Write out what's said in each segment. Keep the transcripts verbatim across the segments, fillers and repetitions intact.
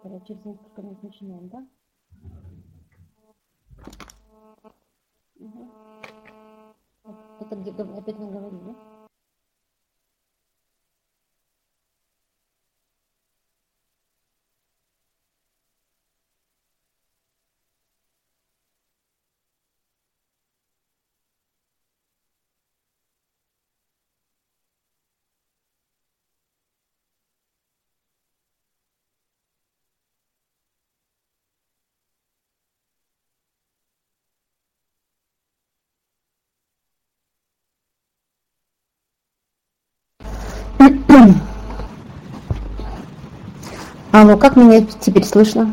Тогда через несколько минут начинаем, да? Угу. Это где опять мы говорили, да? Алло, как меня теперь слышно?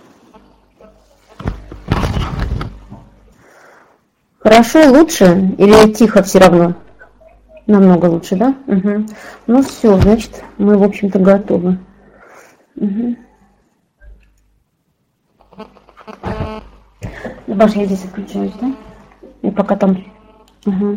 Хорошо, лучше или тихо все равно? Намного лучше, да? Угу. Ну все, значит, мы, в общем-то, готовы. Угу. Баш, я здесь отключаюсь, да? И пока там... Угу.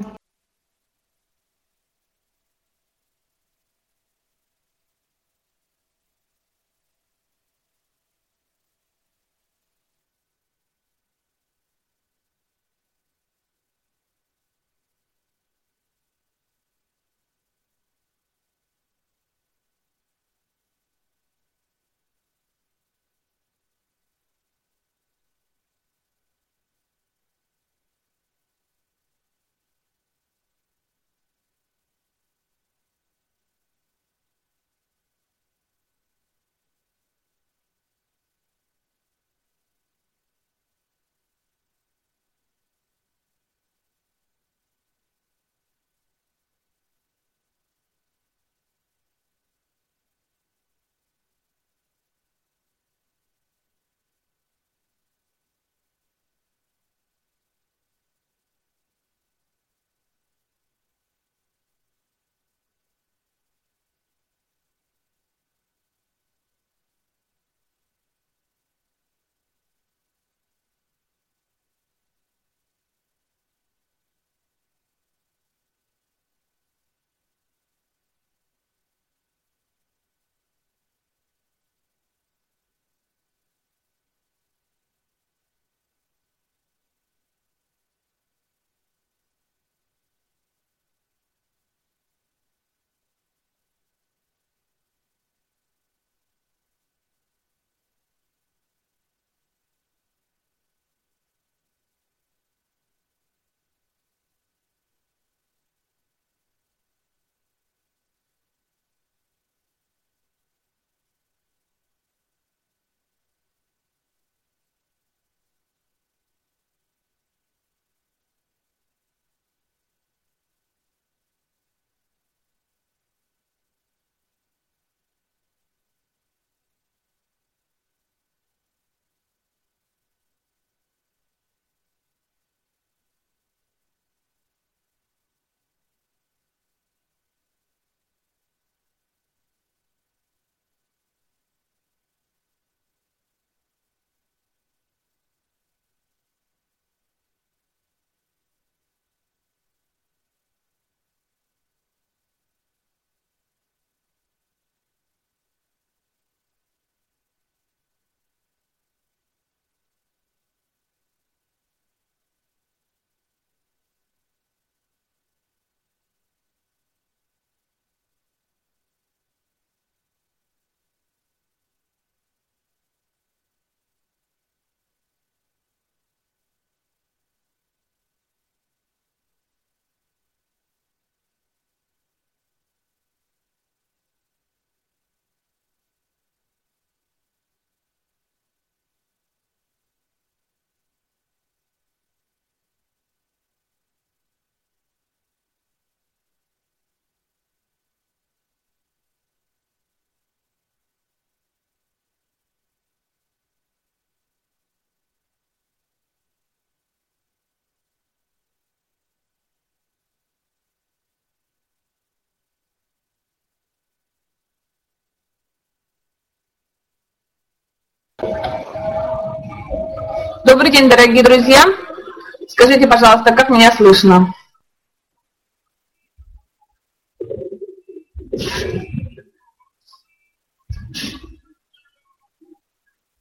Добрый день, дорогие друзья. Скажите, пожалуйста, как меня слышно?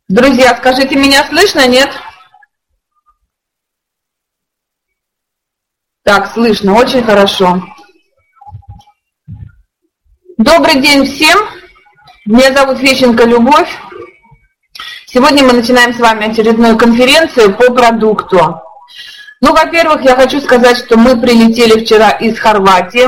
Друзья, скажите, меня слышно, нет? Так, слышно, очень хорошо. Добрый день всем. Меня зовут Фещенко Любовь. Сегодня мы начинаем с вами очередную конференцию по продукту. Ну, во-первых, я хочу сказать, что мы прилетели вчера из Хорватии.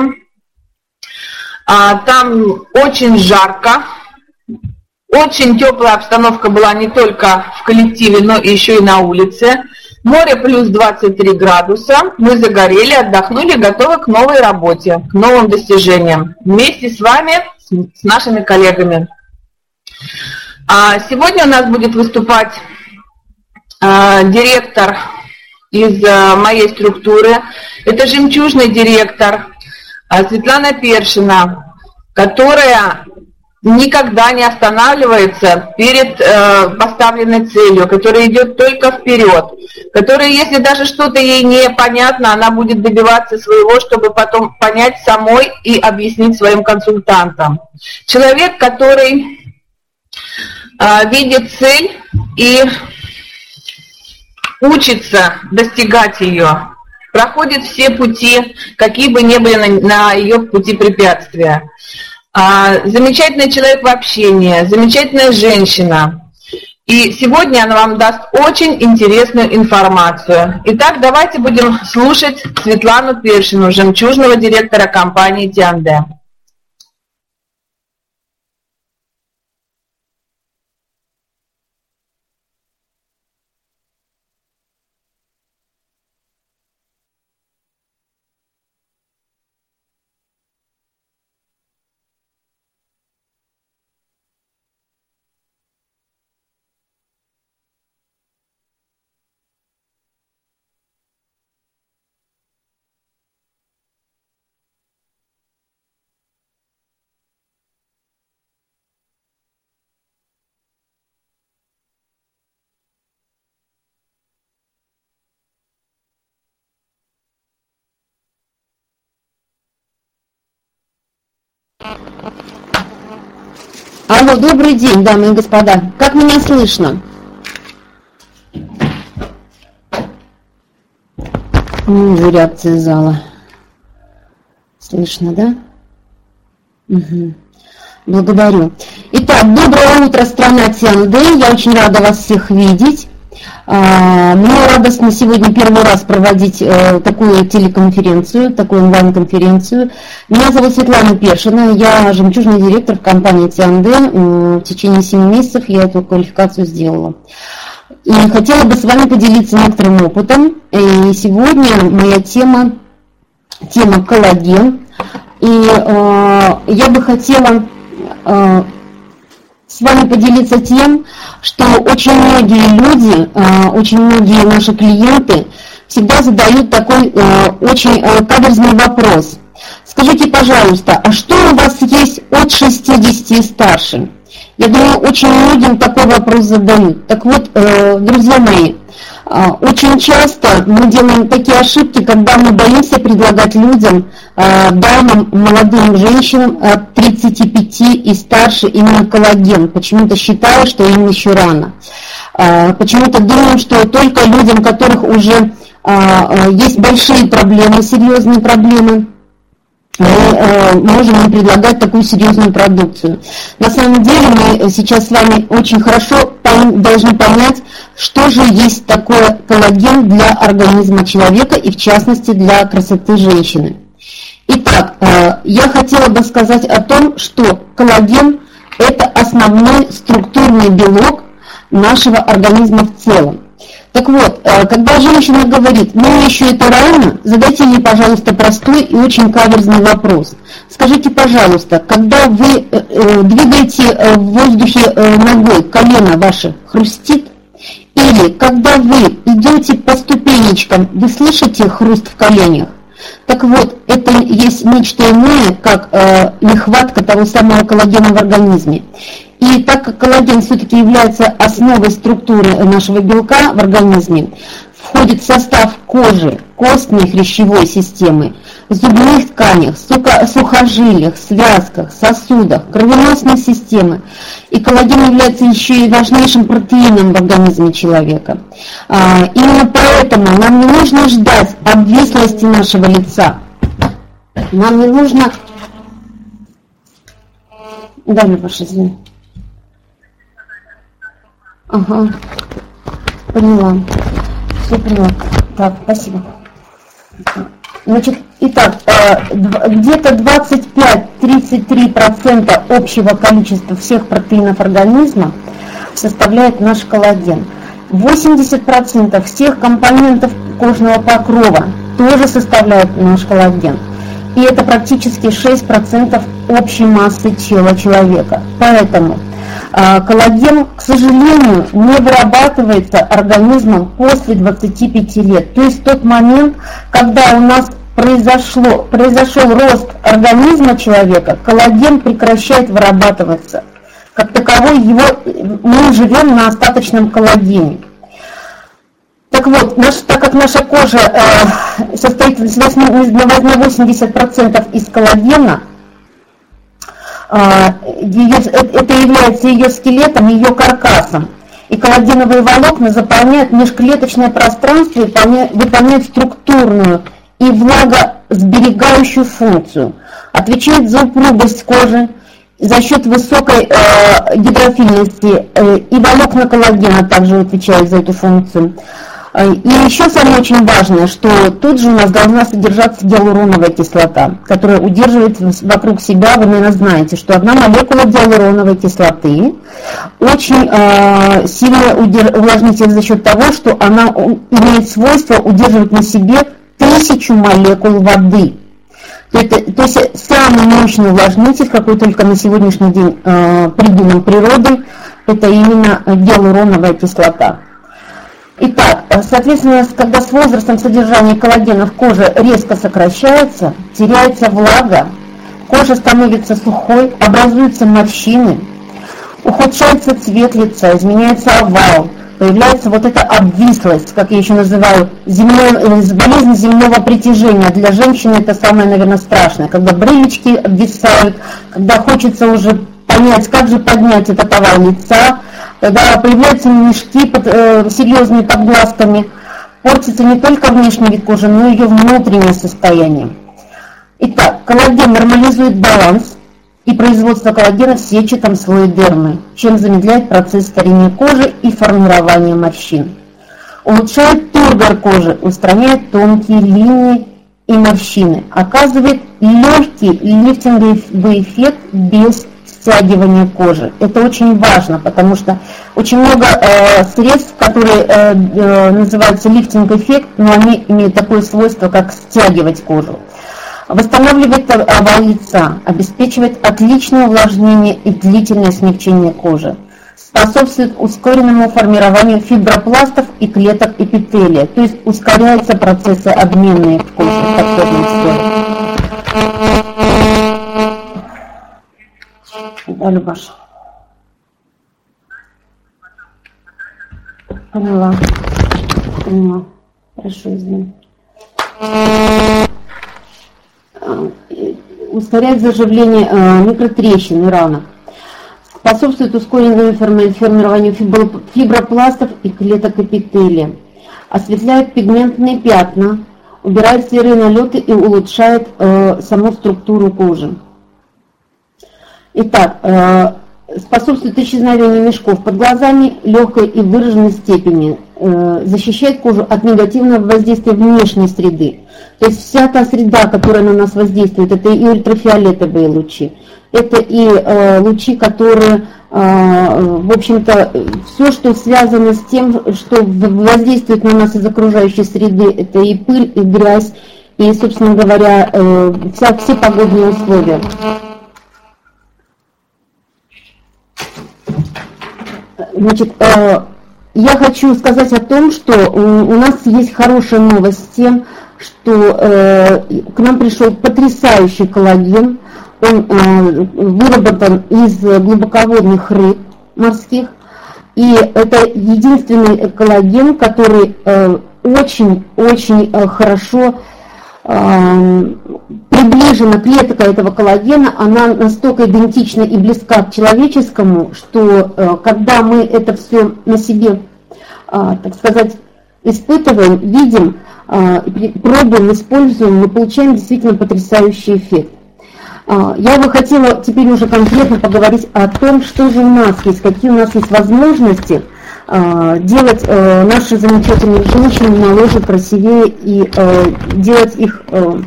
Там очень жарко. Очень теплая обстановка была не только в коллективе, но еще и на улице. Море плюс двадцать три градуса. Мы загорели, отдохнули, готовы к новой работе, к новым достижениям. Вместе с вами, с нашими коллегами. Сегодня у нас будет выступать директор из моей структуры. Это жемчужный директор Светлана Першина, которая никогда не останавливается перед э, поставленной целью, которая идет только вперед, которая, если даже что-то ей непонятно, она будет добиваться своего, чтобы потом понять самой и объяснить своим консультантам. Человек, который э, видит цель и учится достигать ее, проходит все пути, какие бы ни были на, на ее пути препятствия. Замечательный человек в общении, замечательная женщина. И сегодня она вам даст очень интересную информацию. Итак, давайте будем слушать Светлану Першину, жемчужного директора компании Тианде. Алло, добрый день, дамы и господа. Как меня слышно? Не вижу реакции зала. Слышно, да? Угу. Благодарю. Итак, доброе утро, страна Тианде. Я очень рада вас всех видеть. Мне радостно сегодня первый раз проводить такую телеконференцию, такую онлайн-конференцию. Меня зовут Светлана Першина, я жемчужный директор в компании Тианде. В течение семи месяцев я эту квалификацию сделала. И хотела бы с вами поделиться некоторым опытом. И сегодня моя тема, тема коллаген. И э, я бы хотела э, с вами поделиться тем, что очень многие люди, очень многие наши клиенты всегда задают такой очень каверзный вопрос. Скажите, пожалуйста, а что у вас есть от шестидесяти и старше? Я думаю, очень многим такой вопрос задают. Так вот, друзья мои, очень часто мы делаем такие ошибки, когда мы боимся предлагать людям, дамам, молодым женщинам от тридцати пяти и старше именно коллаген, почему-то считая, что им еще рано. Почему-то думаем, что только людям, у которых уже есть большие проблемы, серьезные проблемы, мы можем им предлагать такую серьезную продукцию. На самом деле мы сейчас с вами очень хорошо должны понять, что же есть такое коллаген для организма человека и в частности для красоты женщины. Итак, я хотела бы сказать о том, что коллаген – это основной структурный белок нашего организма в целом. Так вот, когда женщина говорит, ну еще это рано, задайте ей, пожалуйста, простой и очень каверзный вопрос. Скажите, пожалуйста, когда вы двигаете в воздухе ногой, колено ваше хрустит? Или когда вы идете по ступенечкам, вы слышите хруст в коленях? Так вот, это есть нечто иное, как нехватка того самого коллагена в организме. И так как коллаген все-таки является основой структуры нашего белка в организме, входит в состав кожи, костной, хрящевой системы, зубных тканях, сухожилиях, связках, сосудах, кровеносной системы. И коллаген является еще и важнейшим протеином в организме человека. Именно поэтому нам не нужно ждать обвислости нашего лица. Нам не нужно... Да, Любаша, извини. Ага, поняла. Все поняла. Так, спасибо. Значит, итак, где-то двадцать пять - тридцать три процента общего количества всех протеинов организма составляет наш коллаген. восемьдесят процентов всех компонентов кожного покрова тоже составляет наш коллаген. И это практически шесть процентов общей массы тела человека. Поэтому э, коллаген, к сожалению, не вырабатывается организмом после двадцати пяти лет. То есть в тот момент, когда у нас произошло, произошел рост организма человека, коллаген прекращает вырабатываться. Как таковой его, мы живем на остаточном коллагене. Так вот, наш, так как наша кожа э, состоит на восемьдесят процентов из коллагена, э, ее, это является ее скелетом, ее каркасом. И коллагеновые волокна заполняют межклеточное пространство и выполняют, выполняют структурную и влагосберегающую функцию. Отвечает за упругость кожи за счет высокой э, гидрофильности, э, и волокна коллагена также отвечают за эту функцию. И еще самое очень важное, что тут же у нас должна содержаться гиалуроновая кислота, которая удерживает вокруг себя, вы, наверное, знаете, что одна молекула гиалуроновой кислоты очень э, сильно увлажнитель за счет того, что она имеет свойство удерживать на себе тысячу молекул воды. То, это, то есть самый мощный увлажнитель, какой только на сегодняшний день э, придуман природой, это именно гиалуроновая кислота. Итак, соответственно, когда с возрастом содержание коллагена в коже резко сокращается, теряется влага, кожа становится сухой, образуются морщины, ухудшается цвет лица, изменяется овал, появляется вот эта обвислость, как я еще называю, земной, болезнь земного притяжения. Для женщины это самое, наверное, страшное, когда брылечки обвисают, когда хочется уже понять, как же поднять этот овал лица, когда появляются мешки под, э, серьезными под глазками, портится не только внешний вид кожи, но и ее внутреннее состояние. Итак, коллаген нормализует баланс и производство коллагена в сетчатом слое дермы, чем замедляет процесс старения кожи и формирование морщин. Улучшает тургор кожи, устраняет тонкие линии и морщины, оказывает легкий лифтинговый эффект без стягивания кожи. Это очень важно, потому что очень много э, средств, которые э, э, называются лифтинг-эффект, но они имеют такое свойство, как стягивать кожу. Восстанавливает овал лица, обеспечивает отличное увлажнение и длительное смягчение кожи. Способствует ускоренному формированию фибропластов и клеток эпителия, то есть ускоряются процессы обменные в коже, в подсобном слое. Да, Любаша. Поняла. Поняла. Хорошо, извини. Ускоряет заживление э, микротрещин и ранок. Способствует ускоренному формированию фибропластов и клеток эпителия. Осветляет пигментные пятна, убирает серые налеты и улучшает э, саму структуру кожи. Итак, э, способствует исчезновению мешков под глазами легкой и выраженной степени, э, защищает кожу от негативного воздействия внешней среды. То есть вся та среда, которая на нас воздействует, это и ультрафиолетовые лучи, это и э, лучи, которые, э, в общем-то, все, что связано с тем, что воздействует на нас из окружающей среды, это и пыль, и грязь, и, собственно говоря, э, вся, все погодные условия. Значит, я хочу сказать о том, что у нас есть хорошая новость с тем, что к нам пришел потрясающий коллаген. Он выработан из глубоководных рыб морских. И это единственный коллаген, который очень-очень хорошо приближена клетка этого коллагена, она настолько идентична и близка к человеческому, что когда мы это все на себе, так сказать, испытываем, видим, пробуем, используем, мы получаем действительно потрясающий эффект. Я бы хотела теперь уже конкретно поговорить о том, что же у нас есть, какие у нас есть возможности делать наши замечательные женщины моложе, красивее и делать их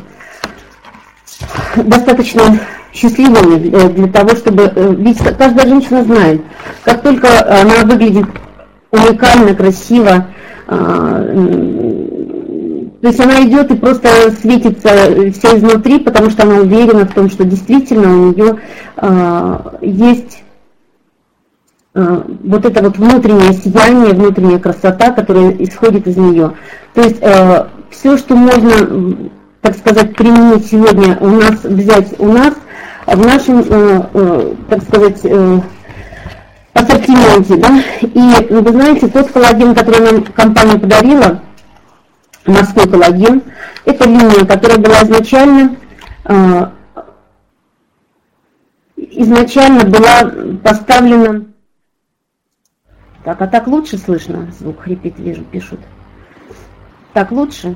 достаточно счастливыми для того, чтобы... Ведь каждая женщина знает, как только она выглядит уникально, красиво, то есть она идет и просто светится вся изнутри, потому что она уверена в том, что действительно у нее есть... вот это вот внутреннее сияние, внутренняя красота, которая исходит из нее. То есть э, все, что можно, так сказать, применить сегодня у нас, взять у нас, в нашем, э, э, так сказать, э, ассортименте, да, и вы знаете, тот коллаген, который нам компания подарила, морской коллаген, это линия, которая была изначально, э, изначально была поставлена. Так, а так лучше слышно? Звук хрипит, вижу, пишут. Так лучше?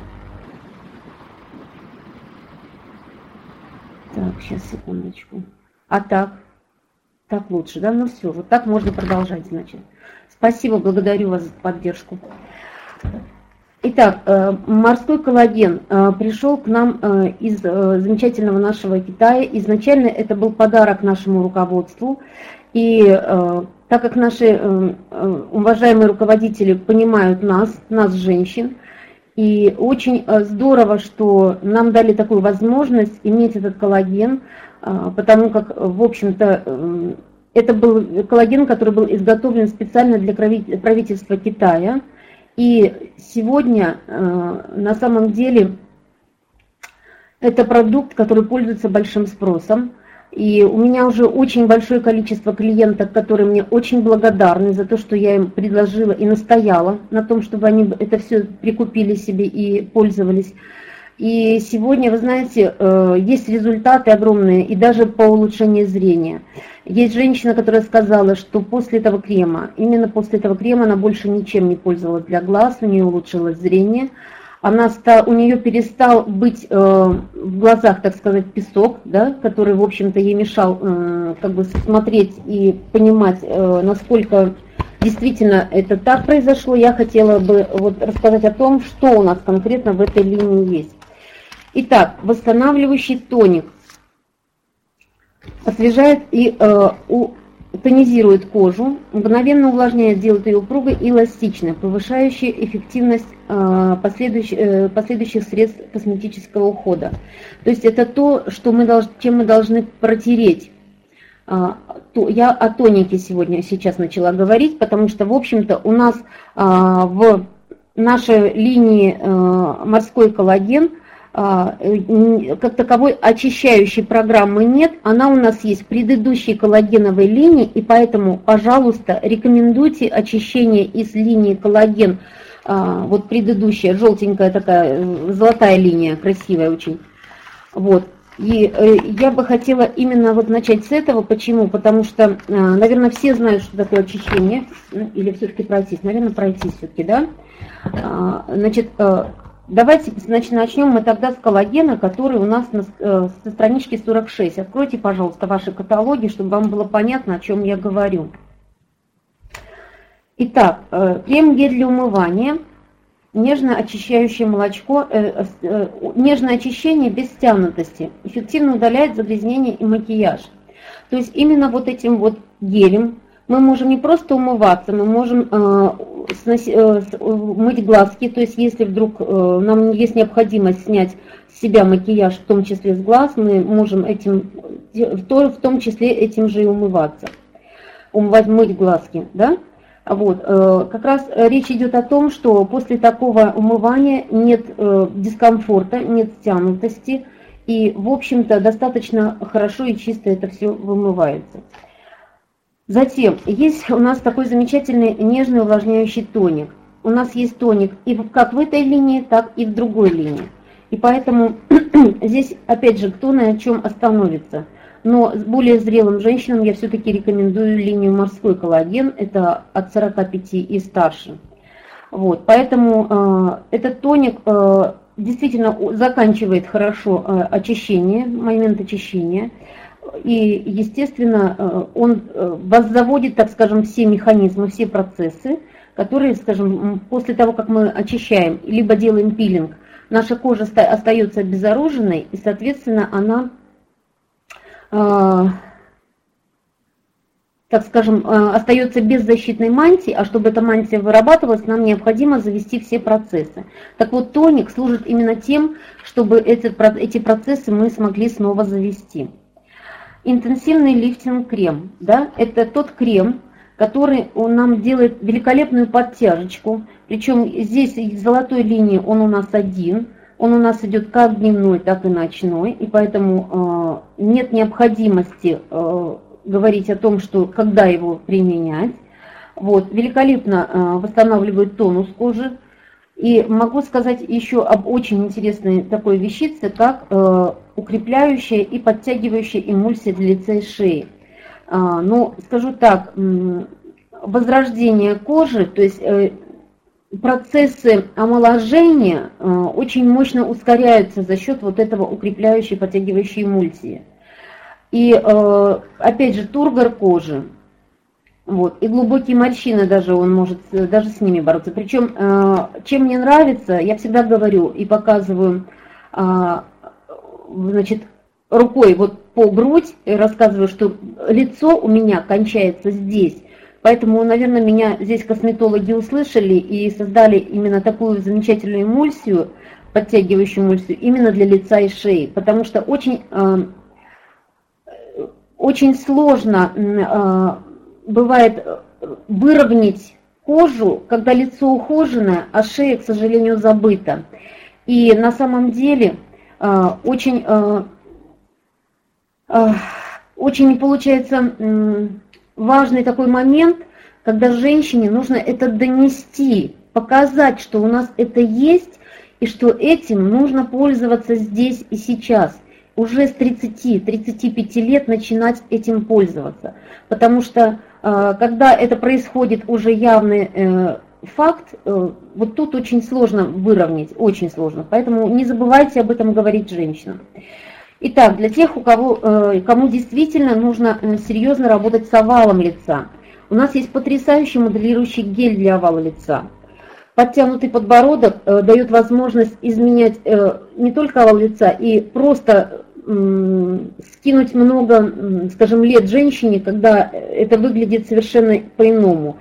Так, сейчас, секундочку. А так? Так лучше, да? Ну все, вот так можно продолжать, значит. Спасибо, благодарю вас за поддержку. Итак, морской коллаген пришел к нам из замечательного нашего Китая. Изначально это был подарок нашему руководству. И так как наши уважаемые руководители понимают нас, нас, женщин, и очень здорово, что нам дали такую возможность иметь этот коллаген, потому как, в общем-то, это был коллаген, который был изготовлен специально для правительства Китая. И сегодня на самом деле это продукт, который пользуется большим спросом. И у меня уже очень большое количество клиентов, которые мне очень благодарны за то, что я им предложила и настояла на том, чтобы они это все прикупили себе и пользовались. И сегодня, вы знаете, есть результаты огромные, и даже по улучшению зрения. Есть женщина, которая сказала, что после этого крема, именно после этого крема она больше ничем не пользовалась для глаз, у нее улучшилось зрение. Она стал, у нее перестал быть э, в глазах, так сказать, песок, да, который, в общем-то, ей мешал э, как бы смотреть и понимать, э, насколько действительно это так произошло. Я хотела бы вот рассказать о том, что у нас конкретно в этой линии есть. Итак, восстанавливающий тоник освежает и э, у, тонизирует кожу, мгновенно увлажняет, делает ее упругой и эластичной, повышающей эффективность э, последующих, э, последующих средств косметического ухода. То есть это то, что мы долж, чем мы должны протереть. Э, то, я о тонике сегодня сейчас начала говорить, потому что, в общем-то, у нас э, в нашей линии э, морской коллаген как таковой очищающей программы нет, она у нас есть в предыдущей коллагеновой линии, и поэтому, пожалуйста, рекомендуйте очищение из линии коллаген, вот предыдущая, желтенькая такая, золотая линия, красивая очень, вот. И я бы хотела именно вот начать с этого. Почему? Потому что, наверное, все знают, что такое очищение, или все-таки пройтись, наверное, пройтись все-таки, да, значит, давайте, значит, начнем мы тогда с коллагена, который у нас на, э, со странички сорок шесть. Откройте, пожалуйста, ваши каталоги, чтобы вам было понятно, о чем я говорю. Итак, э, крем-гель для умывания, нежное очищающее молочко, э, э, нежное очищение без стянутости, эффективно удаляет загрязнение и макияж. То есть именно вот этим вот гелем мы можем не просто умываться, мы можем э, сноси, э, мыть глазки, то есть если вдруг э, нам есть необходимость снять с себя макияж, в том числе с глаз, мы можем этим, в том числе этим же и умываться, умывать, мыть глазки, да? Вот, э, как раз речь идет о том, что после такого умывания нет э, дискомфорта, нет стянутости, и, в общем-то, достаточно хорошо и чисто это все вымывается. Затем, есть у нас такой замечательный нежный увлажняющий тоник. У нас есть тоник и как в этой линии, так и в другой линии. И поэтому здесь, опять же, кто на чем остановится. Но с более зрелым женщинам я все-таки рекомендую линию морской коллаген, это от сорока пяти и старше. Вот, поэтому э, этот тоник э, действительно заканчивает хорошо э, очищение, момент очищения. И, естественно, э, он э, воззаводит, так скажем, все механизмы, все процессы, которые, скажем, после того, как мы очищаем, либо делаем пилинг, наша кожа остается обеззаруженной, и, соответственно, она, э, так скажем, э, остается без защитной мантии, а чтобы эта мантия вырабатывалась, нам необходимо завести все процессы. Так вот, тоник служит именно тем, чтобы эти, эти процессы мы смогли снова завести. Интенсивный лифтинг-крем, да, это тот крем, который он нам делает великолепную подтяжечку. Причем здесь в золотой линии он у нас один, он у нас идет как дневной, так и ночной, и поэтому э, нет необходимости э, говорить о том, что когда его применять. Вот, великолепно э, восстанавливает тонус кожи. И могу сказать еще об очень интересной такой вещице, как э, укрепляющая и подтягивающая эмульсия для лица и шеи. А, ну, скажу так, возрождение кожи, то есть э, процессы омоложения э, очень мощно ускоряются за счет вот этого укрепляющей, подтягивающей эмульсии. И э, опять же, тургор кожи. Вот, и глубокие морщины даже он может даже с ними бороться. Причем, э, чем мне нравится, я всегда говорю и показываю, э, значит, рукой вот по грудь, и рассказываю, что лицо у меня кончается здесь. Поэтому, наверное, меня здесь косметологи услышали и создали именно такую замечательную эмульсию, подтягивающую эмульсию, именно для лица и шеи. Потому что очень, э, очень сложно э, бывает выровнять кожу, когда лицо ухоженное, а шея, к сожалению, забыта. И на самом деле э, очень, э, э, очень получается э, важный такой момент, когда женщине нужно это донести, показать, что у нас это есть, и что этим нужно пользоваться здесь и сейчас. Уже с тридцати-тридцати пяти лет начинать этим пользоваться. Потому что когда это происходит уже явный факт, вот тут очень сложно выровнять, очень сложно. Поэтому не забывайте об этом говорить женщинам. Итак, для тех, у кого, кому действительно нужно серьезно работать с овалом лица, у нас есть потрясающий моделирующий гель для овала лица. Подтянутый подбородок э, дает возможность изменять э, не только овал лица, и просто э, скинуть много, э, скажем, лет женщине, когда это выглядит совершенно по-иному.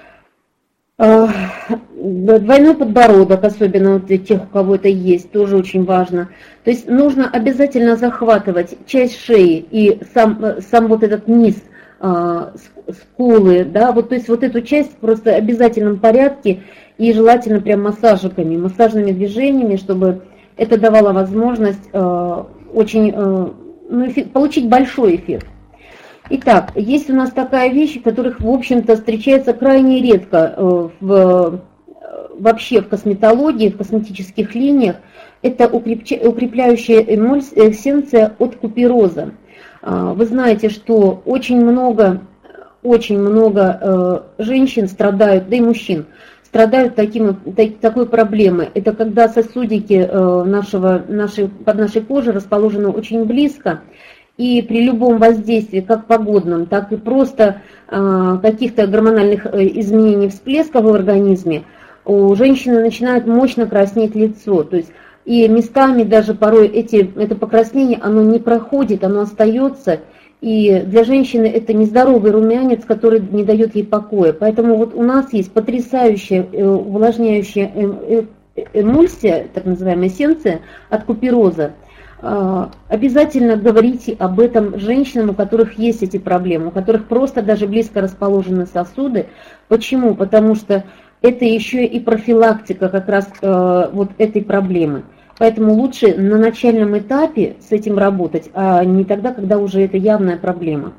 Э, двойной подбородок, особенно для тех, у кого это есть, тоже очень важно. То есть нужно обязательно захватывать часть шеи и сам, сам вот этот низ, э, скулы, да, вот, то есть вот эту часть просто в обязательном порядке. И желательно прям массажиками, массажными движениями, чтобы это давало возможность э, очень, э, ну, эффект, получить большой эффект. Итак, есть у нас такая вещь, которых, в общем-то, встречается крайне редко э, в, вообще в косметологии, в косметических линиях. Это укрепляющая эссенция от купероза. Э, вы знаете, что очень много, очень много э, женщин страдают, да и мужчин, страдают таким, такой проблемой. Это когда сосудики нашего, нашей, под нашей кожей расположены очень близко, и при любом воздействии, как погодном, так и просто каких-то гормональных изменений, всплесков в организме, у женщины начинает мощно краснеть лицо. То есть и местами даже порой эти, это покраснение, оно не проходит, оно остается. И для женщины это нездоровый румянец, который не дает ей покоя. Поэтому вот у нас есть потрясающая увлажняющая эмульсия, так называемая эссенция от купероза. Обязательно говорите об этом женщинам, у которых есть эти проблемы, у которых просто даже близко расположены сосуды. Почему? Потому что это еще и профилактика как раз вот этой проблемы. Поэтому лучше на начальном этапе с этим работать, а не тогда, когда уже это явная проблема.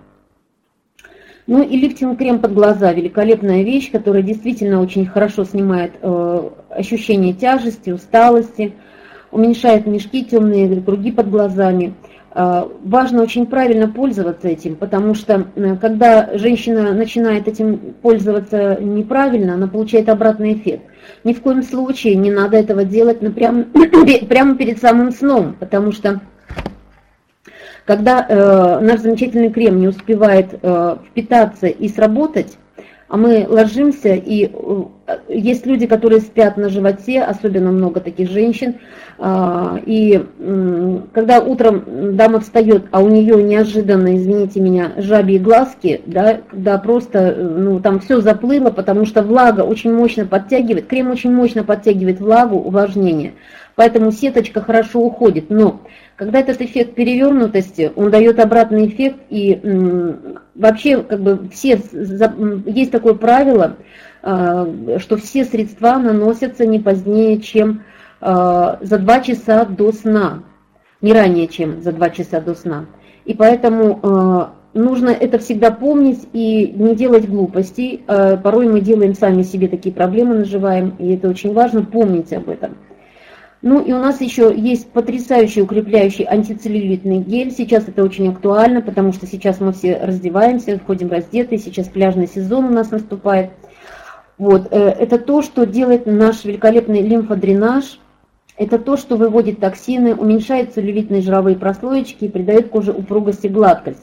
Ну и лифтинг-крем под глаза – великолепная вещь, которая действительно очень хорошо снимает э, ощущение тяжести, усталости. уменьшает мешки, темные круги под глазами. Важно очень правильно пользоваться этим, потому что когда женщина начинает этим пользоваться неправильно, она получает обратный эффект. Ни в коем случае не надо этого делать прямо, прямо перед самым сном, потому что когда э, наш замечательный крем не успевает э, впитаться и сработать, а мы ложимся, и э, есть люди, которые спят на животе, особенно много таких женщин, э, и э, когда утром дама встает, а у нее неожиданно, извините меня, жабьи глазки, да, когда просто, ну, там все заплыло, потому что влага очень мощно подтягивает, крем очень мощно подтягивает влагу, увлажнение, поэтому сеточка хорошо уходит, но когда этот эффект перевернутости, он дает обратный эффект, и м, вообще как бы все, за, есть такое правило, э, что все средства наносятся не позднее, чем э, за два часа до сна, не ранее, чем за два часа до сна. И поэтому э, нужно это всегда помнить и не делать глупостей. Э, порой мы делаем сами себе такие проблемы, наживаем, и это очень важно помнить об этом. Ну и у нас еще есть потрясающий укрепляющий антицеллюлитный гель. Сейчас это очень актуально, потому что сейчас мы все раздеваемся, входим раздетые, сейчас пляжный сезон у нас наступает. Вот, это то, что делает наш великолепный лимфодренаж, это то, что выводит токсины, уменьшает целлюлитные жировые прослоечки и придает коже упругость и гладкость.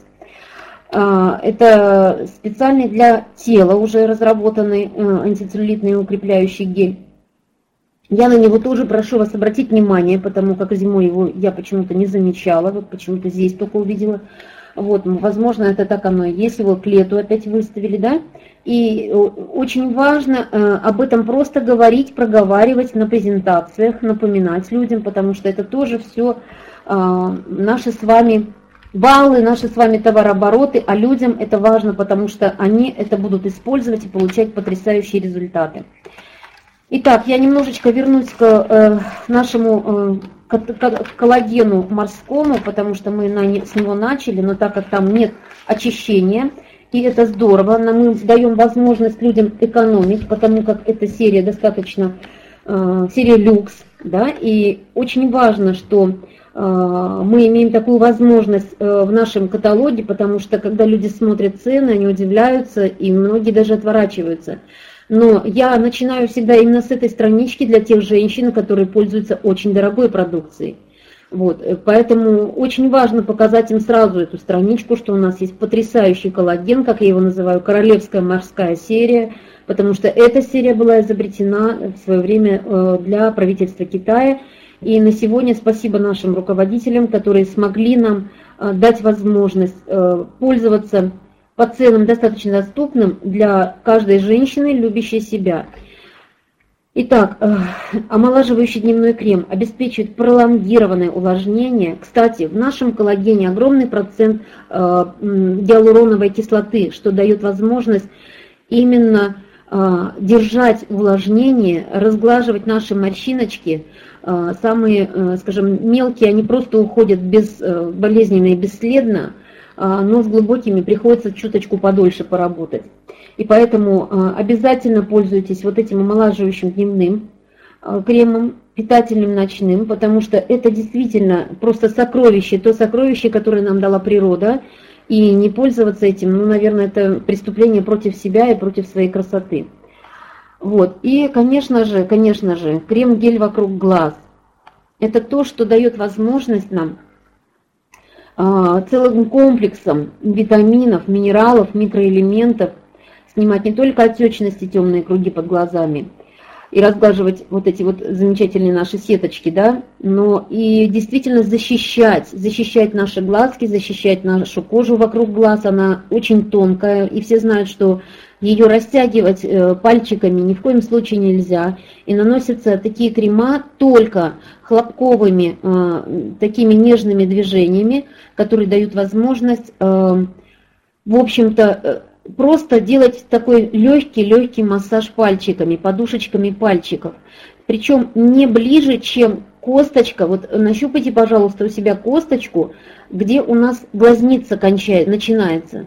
Это специальный для тела уже разработанный антицеллюлитный укрепляющий гель. Я на него тоже прошу вас обратить внимание, потому как зимой его я почему-то не замечала, вот почему-то здесь только увидела. Вот, возможно, это так оно и есть, его к лету опять выставили, да. И очень важно э, об этом просто говорить, проговаривать на презентациях, напоминать людям, потому что это тоже все э, наши с вами баллы, наши с вами товарообороты, а людям это важно, потому что они это будут использовать и получать потрясающие результаты. Итак, я немножечко вернусь к э, нашему э, к, к коллагену морскому, потому что мы на, с него начали, но так как там нет очищения, и это здорово, но мы даем возможность людям экономить, потому как эта серия достаточно, э, серия люкс, да, и очень важно, что э, мы имеем такую возможность э, в нашем каталоге, потому что когда люди смотрят цены, они удивляются, и многие даже отворачиваются. Но я начинаю всегда именно с этой странички для тех женщин, которые пользуются очень дорогой продукцией. Вот, поэтому очень важно показать им сразу эту страничку, что у нас есть потрясающий коллаген, как я его называю, королевская морская серия, потому что эта серия была изобретена в свое время для правительства Китая. И на сегодня спасибо нашим руководителям, которые смогли нам дать возможность пользоваться по ценам достаточно доступным для каждой женщины, любящей себя. Итак, омолаживающий дневной крем обеспечивает пролонгированное увлажнение. Кстати, в нашем коллагене огромный процент гиалуроновой кислоты, что дает возможность именно держать увлажнение, разглаживать наши морщиночки. Самые, скажем, мелкие, они просто уходят безболезненно и бесследно, но с глубокими приходится чуточку подольше поработать. И поэтому обязательно пользуйтесь вот этим омолаживающим дневным кремом, питательным ночным, потому что это действительно просто сокровище, то сокровище, которое нам дала природа, и не пользоваться этим, ну, наверное, это преступление против себя и против своей красоты. Вот. И, конечно же, конечно же, крем-гель вокруг глаз. Это то, что дает возможность нам целым комплексом витаминов, минералов, микроэлементов снимать не только отечности, темные круги под глазами и разглаживать вот эти вот замечательные наши сеточки, да, но и действительно защищать, защищать наши глазки, защищать нашу кожу вокруг глаз, она очень тонкая, и все знают, что ее растягивать пальчиками ни в коем случае нельзя, и наносятся такие крема только хлопковыми, такими нежными движениями, которые дают возможность, в общем-то, просто делать такой легкий-легкий массаж пальчиками, подушечками пальчиков. Причем не ближе, чем косточка. Вот нащупайте, пожалуйста, у себя косточку, где у нас глазница кончает, начинается.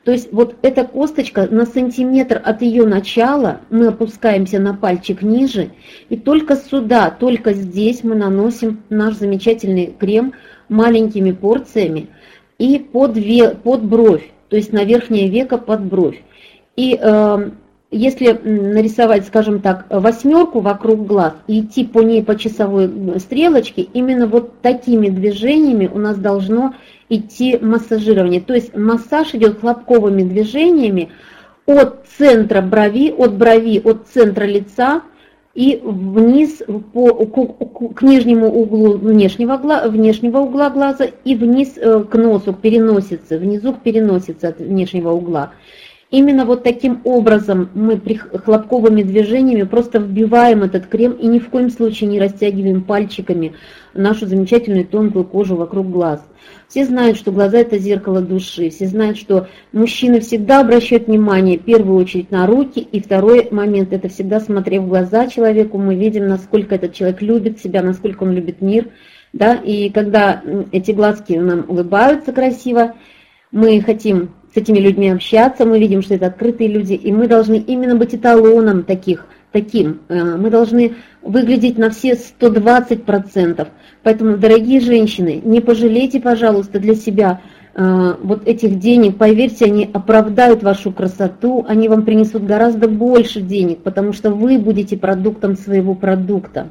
То есть вот эта косточка на сантиметр от ее начала, мы опускаемся на пальчик ниже, и только сюда, только здесь мы наносим наш замечательный крем маленькими порциями и под, ве, под бровь, то есть на верхнее веко под бровь. И э, если нарисовать, скажем так, восьмерку вокруг глаз и идти по ней по часовой стрелочке, именно вот такими движениями у нас должно идти массажирование. То есть массаж идет хлопковыми движениями от центра брови, от брови, от центра лица и вниз по, к, к нижнему углу внешнего, внешнего угла глаза и вниз к носу, к переносице, внизу к переносице от внешнего угла. Именно вот таким образом мы хлопковыми движениями просто вбиваем этот крем и ни в коем случае не растягиваем пальчиками нашу замечательную тонкую кожу вокруг глаз. Все знают, что глаза – это зеркало души, все знают, что мужчины всегда обращают внимание в первую очередь на руки, и второй момент – это всегда смотря в глаза человеку, мы видим, насколько этот человек любит себя, насколько он любит мир, да, и когда эти глазки нам улыбаются красиво, мы хотим с этими людьми общаться, мы видим, что это открытые люди, и мы должны именно быть эталоном таких, таким. Мы должны выглядеть на все сто двадцать процентов. Поэтому, дорогие женщины, не пожалейте, пожалуйста, для себя вот этих денег. Поверьте, они оправдают вашу красоту, они вам принесут гораздо больше денег, потому что вы будете продуктом своего продукта.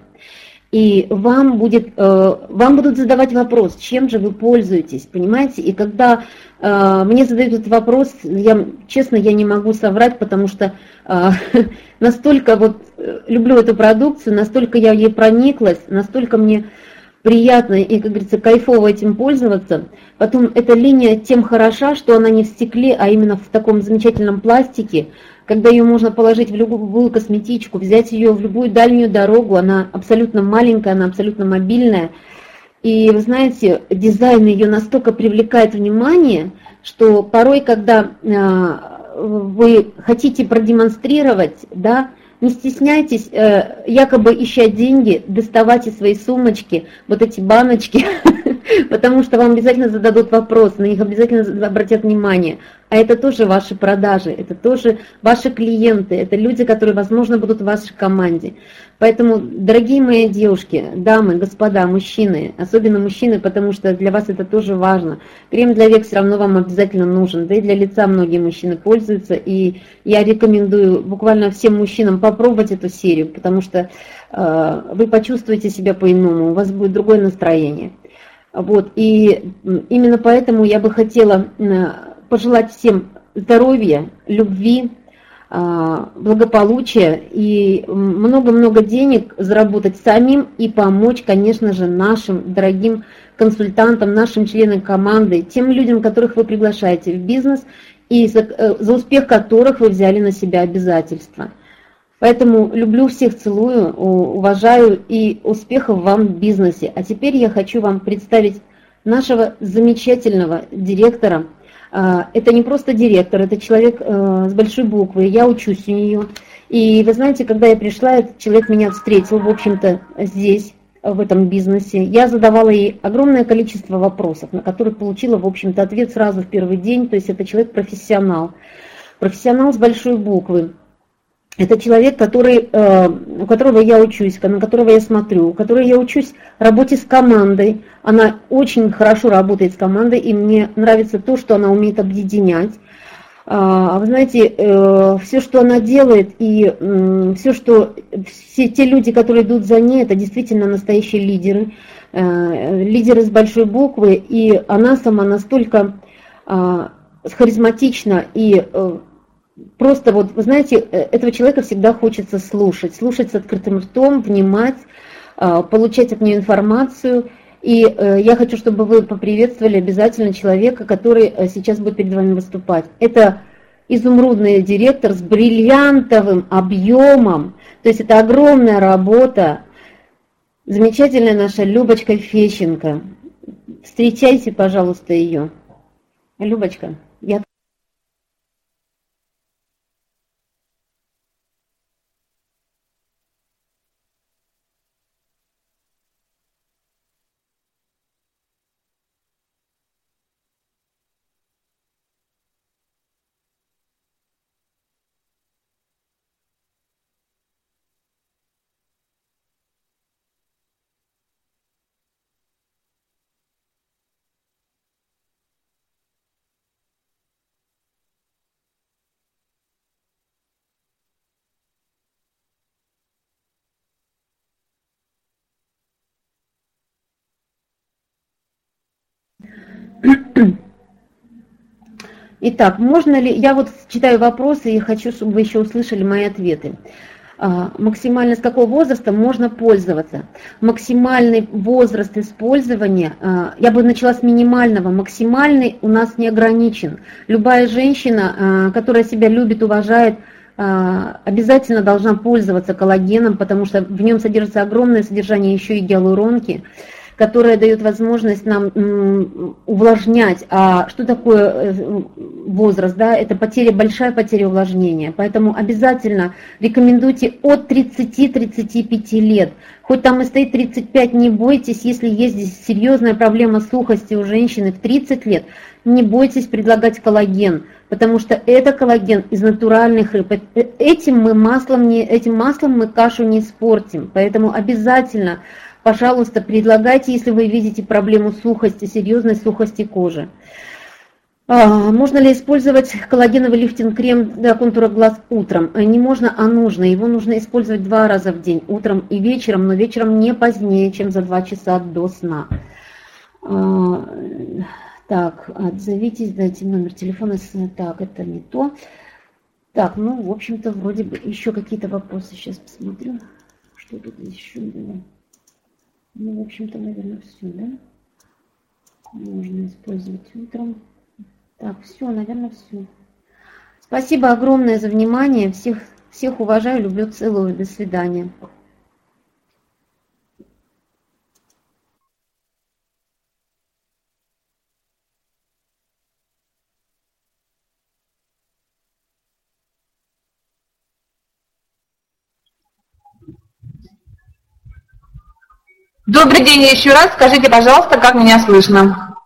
И вам, будет, э, вам будут задавать вопрос, чем же вы пользуетесь, понимаете? И когда э, мне задают этот вопрос, я, честно, я не могу соврать, потому что э, настолько вот люблю эту продукцию, настолько я в ней прониклась, настолько мне приятно и, как говорится, кайфово этим пользоваться. Потом эта линия тем хороша, что она не в стекле, а именно в таком замечательном пластике, когда ее можно положить в любую косметичку, взять ее в любую дальнюю дорогу, она абсолютно маленькая, она абсолютно мобильная. И вы знаете, дизайн ее настолько привлекает внимание, что порой, когда вы хотите продемонстрировать, да, не стесняйтесь, якобы ища деньги, доставать из своей сумочки вот эти баночки, потому что вам обязательно зададут вопрос, на них обязательно обратят внимание. А это тоже ваши продажи, это тоже ваши клиенты, это люди, которые, возможно, будут в вашей команде. Поэтому, дорогие мои девушки, дамы, господа, мужчины, особенно мужчины, потому что для вас это тоже важно. Крем для век все равно вам обязательно нужен, да и для лица многие мужчины пользуются. И я рекомендую буквально всем мужчинам попробовать эту серию, потому что э, вы почувствуете себя по-иному, у вас будет другое настроение. Вот, и именно поэтому я бы хотела пожелать всем здоровья, любви, благополучия и много-много денег заработать самим и помочь, конечно же, нашим дорогим консультантам, нашим членам команды, тем людям, которых вы приглашаете в бизнес и за, за успех которых вы взяли на себя обязательства. Поэтому люблю всех, целую, уважаю и успехов вам в бизнесе. А теперь я хочу вам представить нашего замечательного директора. Это не просто директор, это человек с большой буквы, я учусь у нее. И вы знаете, когда я пришла, этот человек меня встретил, в общем-то, здесь, в этом бизнесе. Я задавала ей огромное количество вопросов, на которые получила, в общем-то, ответ сразу в первый день. То есть это человек-профессионал, профессионал с большой буквы. Это человек, который, у которого я учусь, на которого я смотрю, у которой я учусь работе с командой. Она очень хорошо работает с командой, и мне нравится то, что она умеет объединять. Вы знаете, все, что она делает, и все, что все те люди, которые идут за ней, это действительно настоящие лидеры, лидеры с большой буквы, и она сама настолько харизматична и просто вот, вы знаете, этого человека всегда хочется слушать, слушать с открытым ртом, внимать, получать от нее информацию. И я хочу, чтобы вы поприветствовали обязательно человека, который сейчас будет перед вами выступать. Это изумрудный директор с бриллиантовым объемом, то есть это огромная работа. Замечательная наша Любочка Фещенко. Встречайте, пожалуйста, ее. Любочка, я... Итак, можно ли, я вот читаю вопросы и хочу, чтобы вы еще услышали мои ответы. Максимально с какого возраста можно пользоваться? Максимальный возраст использования, я бы начала с минимального, максимальный у нас не ограничен. Любая женщина, которая себя любит, уважает, обязательно должна пользоваться коллагеном, потому что в нем содержится огромное содержание еще и гиалуронки, которая дает возможность нам увлажнять. А что такое возраст? Да? Это потеря, большая потеря увлажнения. Поэтому обязательно рекомендуйте от тридцати тридцати пяти лет. Хоть там и стоит тридцать пять, не бойтесь, если есть здесь серьезная проблема сухости у женщины в тридцать лет, не бойтесь предлагать коллаген, потому что это коллаген из натуральных рыб. Этим мы маслом не, этим маслом мы кашу не испортим. Поэтому обязательно, пожалуйста, предлагайте, если вы видите проблему сухости, серьезной сухости кожи. А, можно ли использовать коллагеновый лифтинг-крем для контура глаз утром? Не можно, а нужно. Его нужно использовать два раза в день, утром и вечером, но вечером не позднее, чем за два часа до сна. А, так, отзовитесь, дайте номер телефона. Так, это не то. Так, ну, в общем-то, вроде бы еще какие-то вопросы. Сейчас посмотрю, что тут еще было. Ну, в общем-то, наверное, все, да? Можно использовать утром. Так, все, наверное, все. Спасибо огромное за внимание. Всех, всех уважаю, люблю, целую. До свидания. Добрый день еще раз. Скажите, пожалуйста, как меня слышно?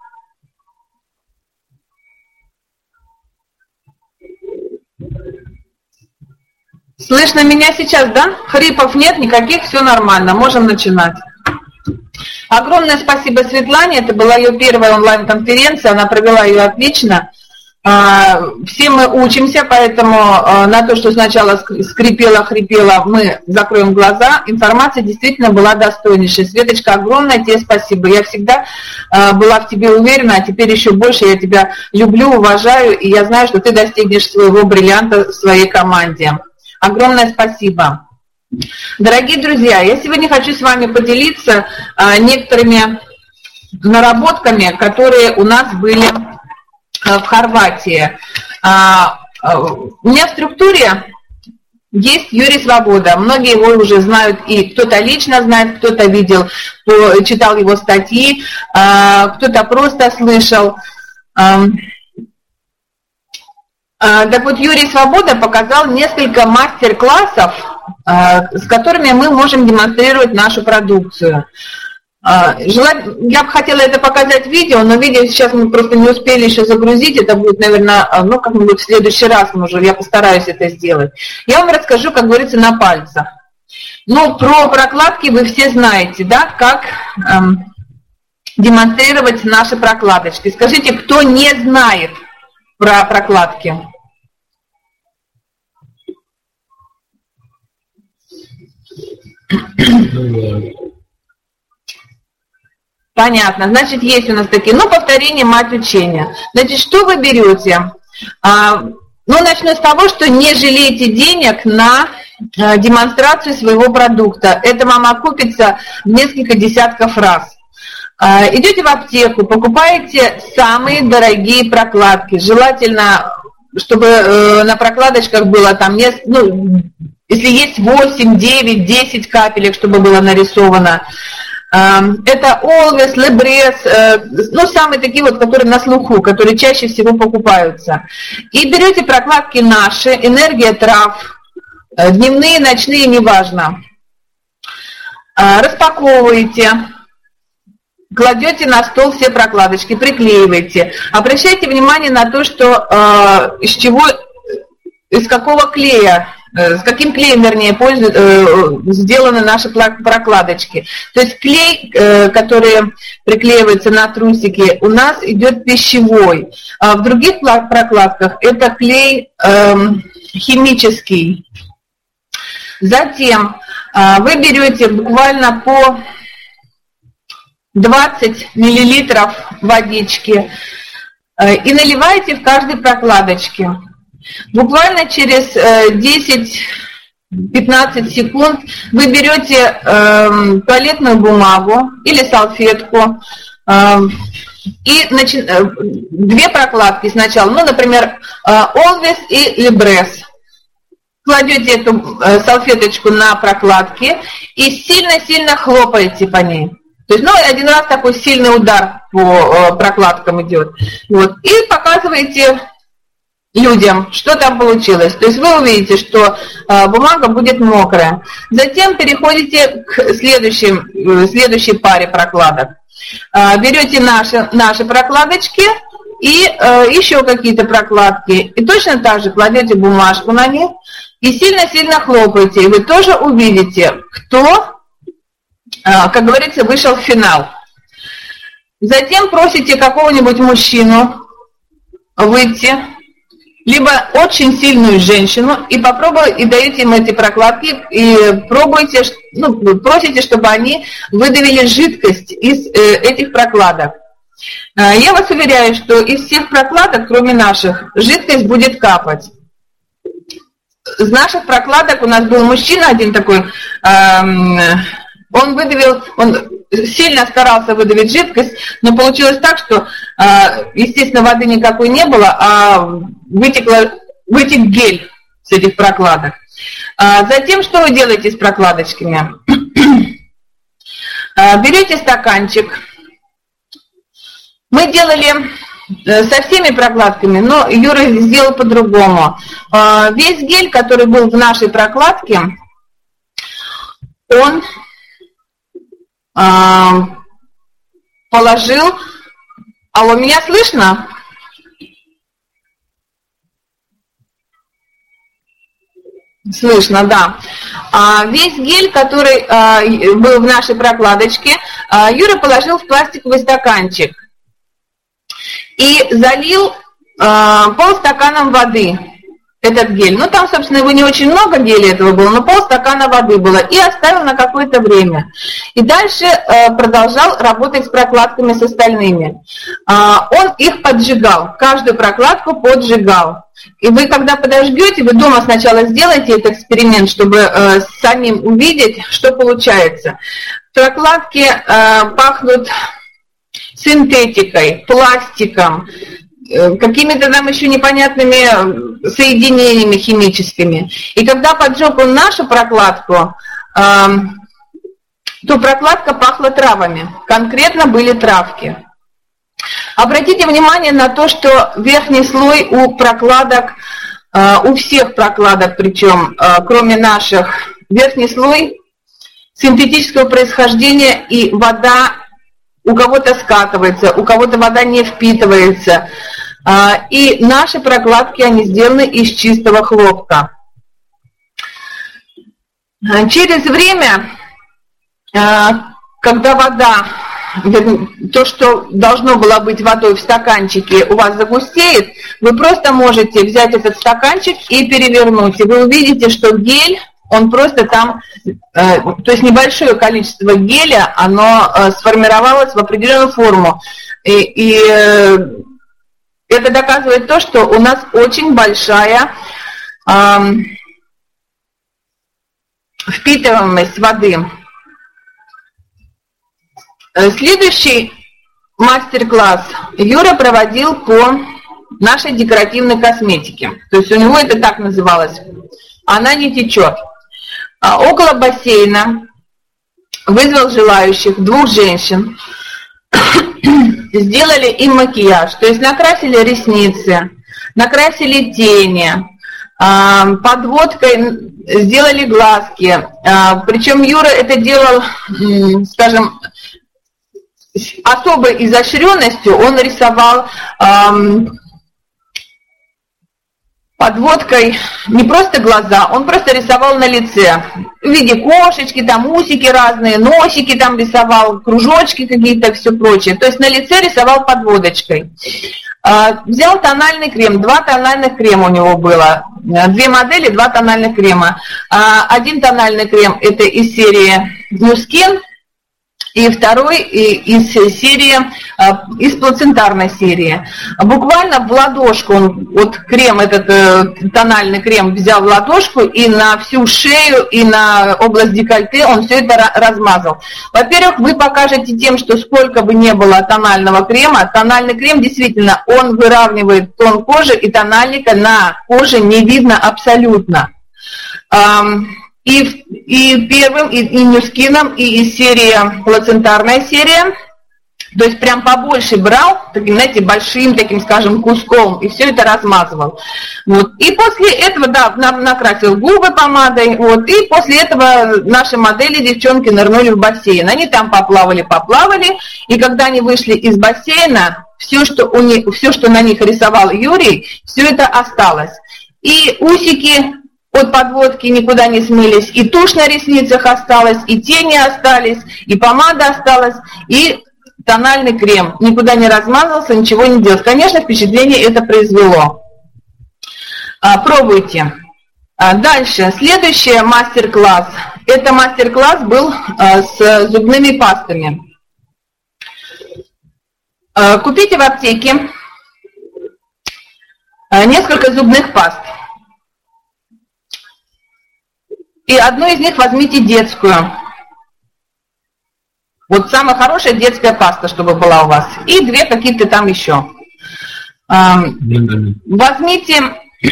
Слышно меня сейчас, да? Хрипов нет никаких, все нормально. Можем начинать. Огромное спасибо Светлане. Это была ее первая онлайн-конференция. Она провела ее отлично. Все мы учимся, поэтому на то, что сначала скрипело, хрипело, мы закроем глаза. Информация действительно была достойнейшей. Светочка, огромное тебе спасибо. Я всегда была в тебе уверена, а теперь еще больше я тебя люблю, уважаю, и я знаю, что ты достигнешь своего бриллианта в своей команде. Огромное спасибо. Дорогие друзья, я сегодня хочу с вами поделиться некоторыми наработками, которые у нас были в Хорватии. У меня в структуре есть Юрий Свобода. Многие его уже знают, и кто-то лично знает, кто-то видел, читал его статьи, кто-то просто слышал. Так вот, Юрий Свобода показал несколько мастер-классов, с которыми мы можем демонстрировать нашу продукцию. Я бы хотела это показать в видео, но видео сейчас мы просто не успели еще загрузить. Это будет, наверное, ну, как-нибудь в следующий раз, может, я постараюсь это сделать. Я вам расскажу, как говорится, на пальцах. Ну, про прокладки вы все знаете, да, как эм, демонстрировать наши прокладочки. Скажите, кто не знает про прокладки? Понятно. Значит, есть у нас такие, ну, повторение мать учения. Значит, что вы берете? А, ну, начну с того, что не жалейте денег на а, демонстрацию своего продукта. Это вам окупится в несколько десятков раз. А, идете в аптеку, покупаете самые дорогие прокладки. Желательно, чтобы э, на прокладочках было там, ну, если есть восемь, девять, десять капелек, чтобы было нарисовано. Это Always, Lebres, ну, самые такие вот, которые на слуху, которые чаще всего покупаются. И берете прокладки наши, энергия трав, дневные, ночные, неважно. Распаковываете, кладете на стол все прокладочки, приклеиваете. Обращайте внимание на то, что из чего, из какого клея, с каким клеем, вернее, пользуют, сделаны наши прокладочки. То есть клей, который приклеивается на трусики, у нас идет пищевой. А в других прокладках это клей химический. Затем вы берете буквально по двадцать миллилитров водички, и наливаете в каждой прокладочке. Буквально через десять-пятнадцать секунд вы берете э, туалетную бумагу или салфетку э, и начи... две прокладки сначала, ну, например, Always и Libres. Кладете эту э, салфеточку на прокладки и сильно-сильно хлопаете по ней. То есть, ну, один раз такой сильный удар по э, прокладкам идет. Вот. И показываете людям, что там получилось. То есть вы увидите, что э, бумага будет мокрая. Затем переходите к следующим, э, следующей паре прокладок. Э, берете наши, наши прокладочки и э, еще какие-то прокладки. И точно так же кладете бумажку на них и сильно-сильно хлопаете. И вы тоже увидите, кто, как говорится, вышел в финал. Затем просите какого-нибудь мужчину выйти, либо очень сильную женщину, и попробуйте, и даете им эти прокладки, и пробуйте, ну, просите, чтобы они выдавили жидкость из э, этих прокладок. Я вас уверяю, что из всех прокладок, кроме наших, жидкость будет капать. Из наших прокладок у нас был мужчина один такой, эм, он выдавил, он сильно старался выдавить жидкость, но получилось так, что, э, естественно, воды никакой не было, а вытекло, вытек гель с этих прокладок. А затем, что вы делаете с прокладочками? Берете стаканчик. Мы делали со всеми прокладками, но Юра сделал по-другому. Весь гель, который был в нашей прокладке, он положил... Алло, меня слышно? Слышно, да. Весь гель, который был в нашей прокладочке, Юра положил в пластиковый стаканчик и залил э, полстаканом воды этот гель. Ну, там, собственно, его не очень много геля этого было, но полстакана воды было. И оставил на какое-то время. И дальше э, продолжал работать с прокладками с остальными. Э, он их поджигал, каждую прокладку поджигал. И вы, когда подожгете, вы дома сначала сделайте этот эксперимент, чтобы э, самим увидеть, что получается. Прокладки э, пахнут синтетикой, пластиком, какими-то там еще непонятными соединениями химическими. И когда поджег он нашу прокладку, то прокладка пахла травами. Конкретно были травки. Обратите внимание на то, что верхний слой у прокладок, у всех прокладок, причем, кроме наших, верхний слой синтетического происхождения, и вода у кого-то скатывается, у кого-то вода не впитывается. И наши прокладки, они сделаны из чистого хлопка. Через время, когда вода, то, что должно было быть водой в стаканчике, у вас загустеет, вы просто можете взять этот стаканчик и перевернуть. И вы увидите, что гель, он просто там, э, то есть небольшое количество геля, оно э, сформировалось в определенную форму. И, и э, это доказывает то, что у нас очень большая э, впитываемость воды. Следующий мастер-класс Юра проводил по нашей декоративной косметике. То есть у него это так называлось. Она не течет. Около бассейна вызвал желающих, двух женщин, сделали им макияж, то есть накрасили ресницы, накрасили тени, подводкой сделали глазки. Причем Юра это делал, скажем, с особой изощренностью. Он рисовал подводкой не просто глаза, он просто рисовал на лице. В виде кошечки, там усики разные, носики там рисовал, кружочки какие-то, все прочее. То есть на лице рисовал подводочкой. Взял тональный крем, два тональных крема у него было. Две модели, два тональных крема. Один тональный крем это из серии New Skin, И второй из серии, из плацентарной серии. Буквально в ладошку, он, вот крем, этот тональный крем взял в ладошку и на всю шею, и на область декольте он все это размазал. Во-первых, вы покажете тем, что сколько бы ни было тонального крема, тональный крем действительно, он выравнивает тон кожи, и тональника на коже не видно абсолютно. И, и первым, и, и Ньюскином, и из серии плацентарная серия. То есть прям побольше брал, таким, знаете, большим таким, скажем, куском, и все это размазывал. Вот. И после этого, да, накрасил губы помадой, вот, и после этого наши модели, девчонки, нырнули в бассейн. Они там поплавали-поплавали, и когда они вышли из бассейна, все, что, у них, все, что на них рисовал Юрий, все это осталось. И усики от подводки никуда не смылись, и тушь на ресницах осталась, и тени остались, и помада осталась, и тональный крем никуда не размазался, ничего не делал. Конечно, впечатление это произвело. А, пробуйте. А, дальше, следующий мастер-класс. Это мастер-класс был а, с зубными пастами. А, купите в аптеке а, несколько зубных паст. И одну из них возьмите детскую. Вот самая хорошая детская паста, чтобы была у вас. И две какие-то там еще. Возьмите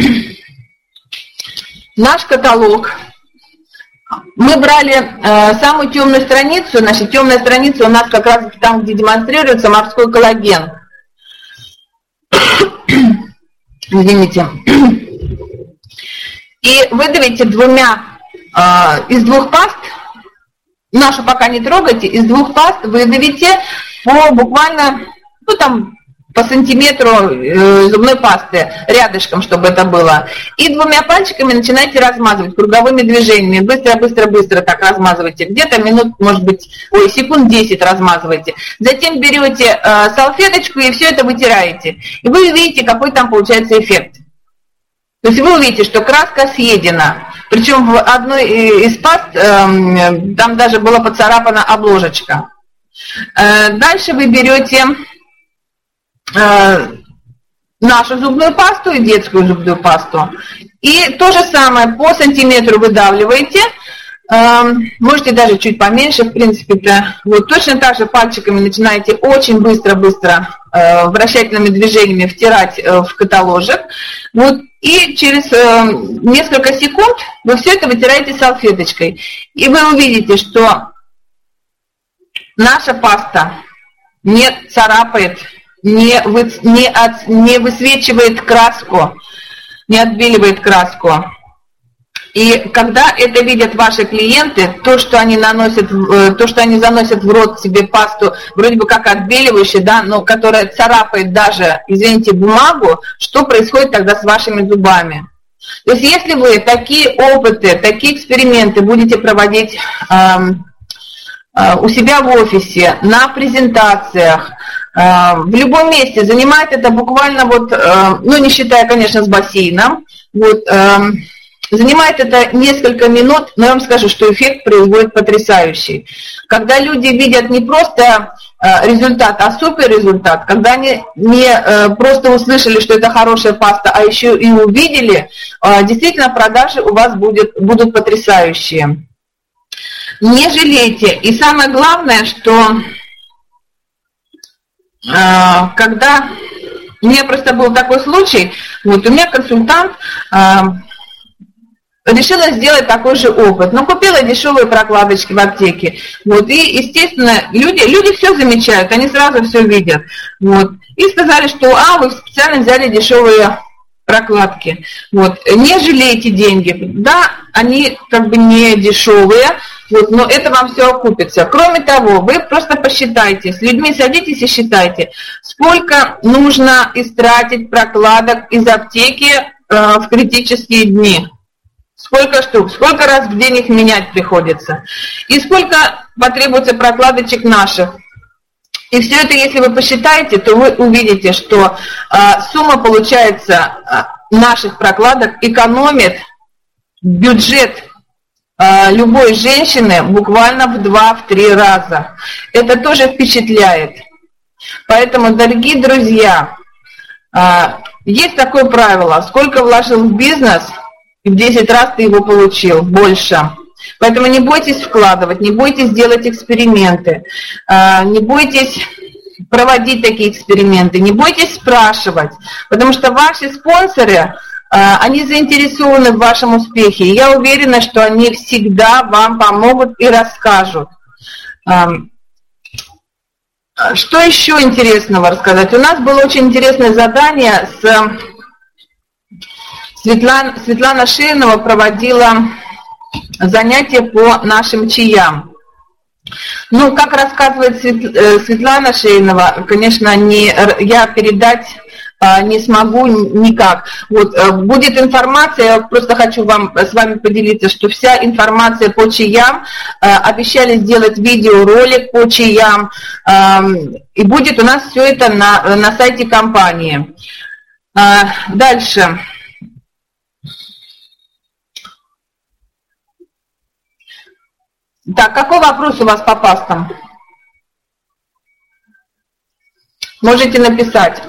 наш каталог. Мы брали самую темную страницу. Наша темная страница у нас как раз там, где демонстрируется морской коллаген. Извините. И выдавите двумя из двух паст, нашу пока не трогайте, из двух паст выдавите по буквально, ну там, по сантиметру э, зубной пасты, рядышком, чтобы это было. И двумя пальчиками начинайте размазывать круговыми движениями. Быстро-быстро-быстро так размазывайте. Где-то минут, может быть, ой, секунд десять размазывайте. Затем берете э, салфеточку и все это вытираете. И вы увидите, какой там получается эффект. То есть вы увидите, что краска съедена. Причем в одной из паст э, там даже была поцарапана обложечка. Э, дальше вы берете э, нашу зубную пасту и детскую зубную пасту. И то же самое по сантиметру выдавливаете. Э, можете даже чуть поменьше, в принципе-то. Вот точно так же пальчиками начинаете очень быстро-быстро э, вращательными движениями втирать э, в каталожек. Вот. И через э, несколько секунд вы все это вытираете салфеточкой. И вы увидите, что наша паста не царапает, не, вы, не, от, не высвечивает краску, не отбеливает краску. И когда это видят ваши клиенты, то, что они наносят, то, что они заносят в рот себе пасту, вроде бы как отбеливающая, да, но которая царапает даже, извините, бумагу, что происходит тогда с вашими зубами? То есть если вы такие опыты, такие эксперименты будете проводить э, э, у себя в офисе, на презентациях, э, в любом месте, занимает это буквально вот, э, ну не считая, конечно, с бассейном, вот, э, занимает это несколько минут, но я вам скажу, что эффект производит потрясающий. Когда люди видят не просто результат, а суперрезультат, когда они не просто услышали, что это хорошая паста, а еще и увидели, действительно продажи у вас будет, будут потрясающие. Не жалейте. И самое главное, что когда... У меня просто был такой случай, вот у меня консультант... решила сделать такой же опыт, но купила дешевые прокладочки в аптеке. Вот, и, естественно, люди, люди все замечают, они сразу все видят. Вот, и сказали, что а, вы специально взяли дешевые прокладки. Вот, не жалейте деньги. Да, они как бы не дешевые, вот, но это вам все окупится. Кроме того, вы просто посчитайте, с людьми садитесь и считайте, сколько нужно истратить прокладок из аптеки э, в критические дни. Сколько штук, сколько раз в день их менять приходится, и сколько потребуется прокладочек наших. И все это, если вы посчитаете, то вы увидите, что э, сумма, получается, э, наших прокладок экономит бюджет любой женщины буквально в два-три раза. Это тоже впечатляет. Поэтому, дорогие друзья, есть такое правило: сколько вложил в бизнес, в десять раз ты его получил, больше. Поэтому не бойтесь вкладывать, не бойтесь делать эксперименты, не бойтесь проводить такие эксперименты, не бойтесь спрашивать, потому что ваши спонсоры, они заинтересованы в вашем успехе, и я уверена, что они всегда вам помогут и расскажут. Что еще интересного рассказать? У нас было очень интересное задание с Светлана, Светлана Шейнова проводила занятия по нашим чаям. Ну, как рассказывает Светлана Шейнова, конечно, не, я передать не смогу никак. Вот, будет информация, я просто хочу вам, с вами поделиться, что вся информация по чаям, обещали сделать видеоролик по чаям, и будет у нас все это на, на сайте компании. Дальше. Так, какой вопрос у вас по пастам? Можете написать.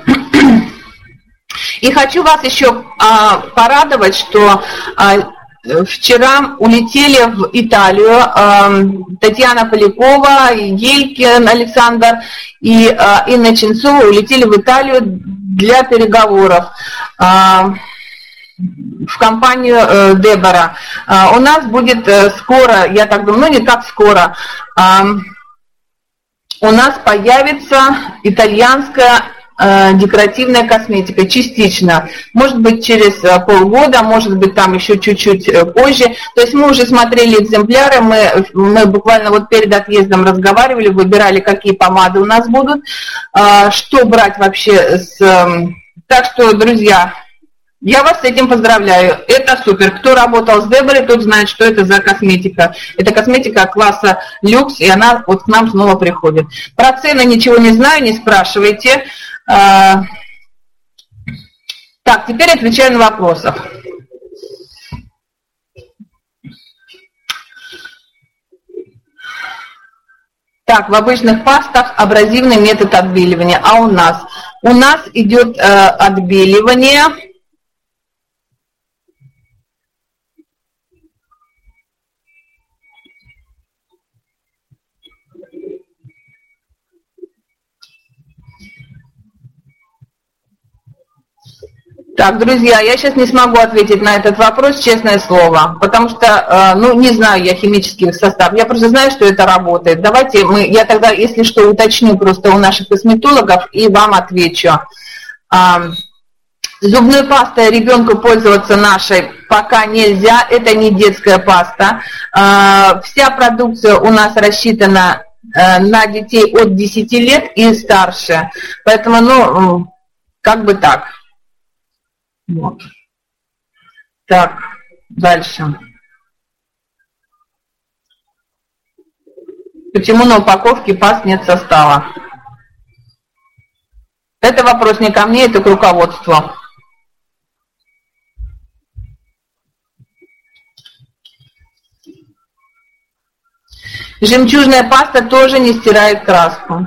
И хочу вас еще а, порадовать, что а, вчера улетели в Италию а, Татьяна Полякова, Елькин Александр и а, Инна Ченцова улетели в Италию для переговоров а, в компанию э, Дебора. А, у нас будет э, скоро, я так думаю, ну не так скоро, а, у нас появится итальянская декоративная косметика, частично. Может быть, через полгода, может быть, там еще чуть-чуть позже. То есть мы уже смотрели экземпляры, мы, мы буквально вот перед отъездом разговаривали, выбирали, какие помады у нас будут, что брать вообще с... Так что, друзья, я вас с этим поздравляю. Это супер. Кто работал с Деборой, тот знает, что это за косметика. Это косметика класса люкс, и она вот к нам снова приходит. Про цены ничего не знаю, не спрашивайте. Так, теперь отвечаю на вопросы. Так, в обычных пастах абразивный метод отбеливания. А у нас? У нас идет э, отбеливание. Так, друзья, я сейчас не смогу ответить на этот вопрос, честное слово, потому что, ну, не знаю я химический состав, я просто знаю, что это работает. Давайте мы, я тогда, если что, уточню просто у наших косметологов и вам отвечу. Зубной пастой ребенку пользоваться нашей пока нельзя, это не детская паста. Вся продукция у нас рассчитана на детей от десяти лет и старше, поэтому, ну, как бы так. Вот. Так, дальше. Почему на упаковке паст нет состава? Это вопрос не ко мне, это к руководству. Жемчужная паста тоже не стирает краску.